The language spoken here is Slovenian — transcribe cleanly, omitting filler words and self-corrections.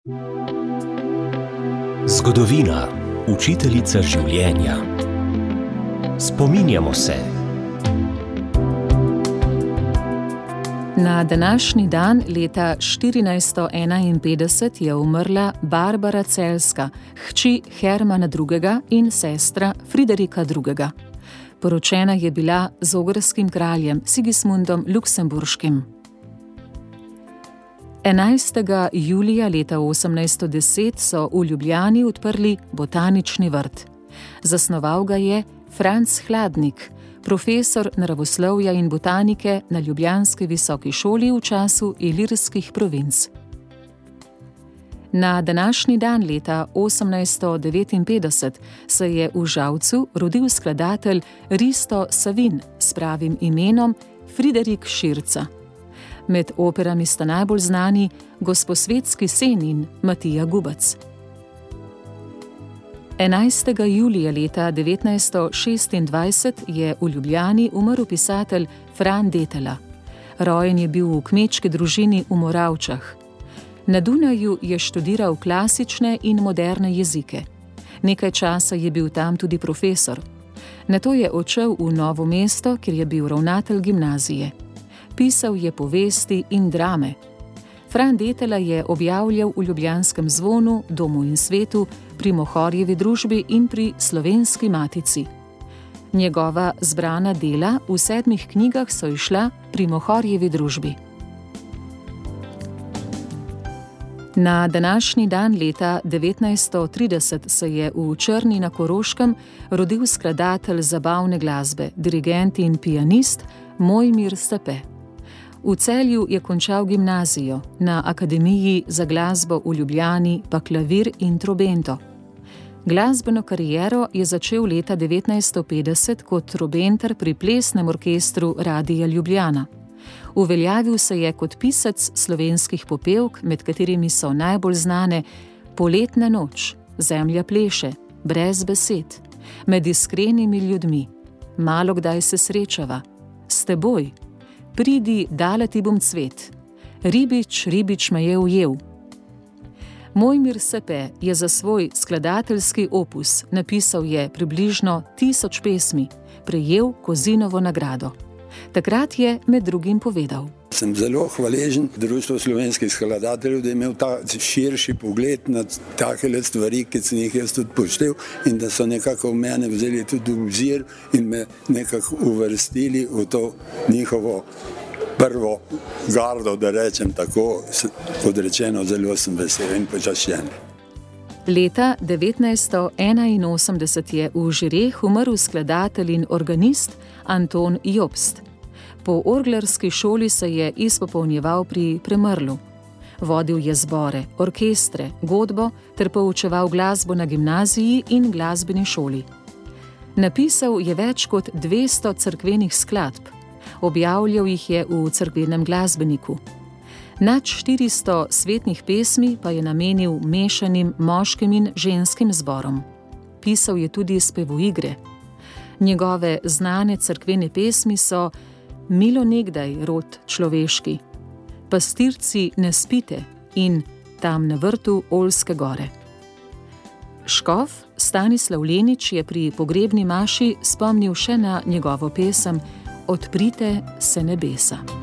Zgodovina, učiteljica življenja. Spominjamo se. Na današnji dan leta 1451 je umrla Barbara Celjska, hči Hermana II. In sestra Friderika II. Poročena je bila z ogrskim kraljem Sigismundom Luksemburškim. 11. julija leta 1810 so v Ljubljani odprli botanični vrt. Zasnoval ga je Franc Hladnik, profesor naravoslovja in botanike na ljubljanski visoki šoli v času Ilirskih provinc. Na današnji dan leta 1859 se je v Žalcu rodil skladatelj Risto Savin s pravim imenom Friderik Širca. Med operami sta najbolj znani Gosposvetski sen in Matija Gubac. 11. julija leta 1926 je v Ljubljani umrl pisatelj Fran Detela. Rojen je bil v kmečki družini v Moravčah. Na Dunaju je študiral klasične in moderne jezike. Nekaj časa je bil tam tudi profesor. Nato je odšel v Novo mesto, kjer je bil ravnatelj gimnazije. Pisal je povesti in drame. Fran Detela je objavljal v Ljubljanskem zvonu, Domu in svetu, pri Mohorjevi družbi in pri Slovenski matici. Njegova zbrana dela v 7 knjigah so izšla pri Mohorjevi družbi. Na današnji dan leta 1930 se je v Črni na Koroškem rodil skladatelj zabavne glasbe, dirigent in pianist Mojmir Sepe. V Celju je končal gimnazijo, na Akademiji za glasbo v Ljubljani pa klavir in trobento. Glasbeno kariero je začel leta 1950 kot trobenter pri plesnem orkestru Radia Ljubljana. Uveljavil se je kot pisec slovenskih popevk, med katerimi so najbolj znane Poletna noč, Zemlja pleše, Brez besed, Med iskrenimi ljudmi, Malokdaj se srečava, S teboj, Pridi, dala ti bom cvet, Ribič, ribič me je ujel. Mojmir Sepe je za svoj skladateljski opus napisal je približno 1000 pesmi, prejel Kozinovo nagrado. Takrat je med drugim povedal: Sem zelo hvaležen Društvu slovenskih skladateljev, da je imel ta širši pogled na takele stvari, ki sem jih jaz tudi počel, in da so nekako v mene vzeli tudi v obzir in me nekako uvrstili v to njihovo prvo gardo, da rečem tako, kot rečeno, zelo sem vesel in počaščen. Leta 1981 je v Žireh umrl skladatelj in organist Anton Jobst. Po orglarski šoli se je izpopolnjeval pri Premrlu. Vodil je zbore, orkestre, godbo ter poučeval glasbo na gimnaziji in glasbeni šoli. Napisal je več kot 200 cerkvenih skladb. Objavljal jih je v Cerkvenem glasbeniku. Nad 400 svetnih pesmi pa je namenil mešanim moškim in ženskim zborom. Pisal je tudi spevoigre. Njegove znane cerkvene pesmi so Milo nekdaj, rod človeški, Pastirci ne spite in Tam na vrtu Oljske gore. Škof Stanislav Lenič je pri pogrebni maši spomnil še na njegovo pesem Odprite se nebesa.